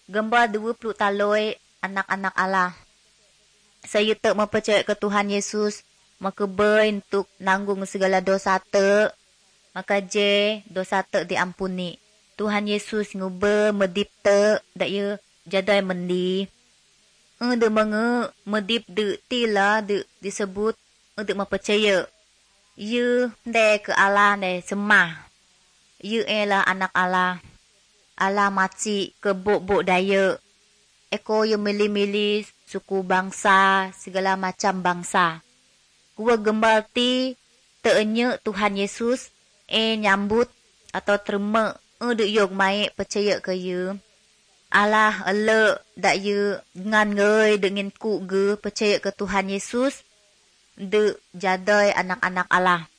Gambar 20 taloi anak-anak Allah. Saya tak mempercayai ke Tuhan Yesus, maka ber untuk nanggung segala dosa tak, maka je dosa tak diampuni. Tuhan Yesus ngubah medip tak, dak ya jadai mendi. De menga medip de tila de disebut de mempercaya. Ye de ke Allah de semah. Ye ialah anak Allah. Allah maci ke bok-bok daya. Eko ye milih-milih suku bangsa, segala macam bangsa. Gua gembal ti teenya Tuhan Yesus nyambut atau terima de yok mai percaya ke ye. Allah ele dak ye ngan ngei dengan ku ge percaya ke Tuhan Yesus de jadai anak-anak Allah.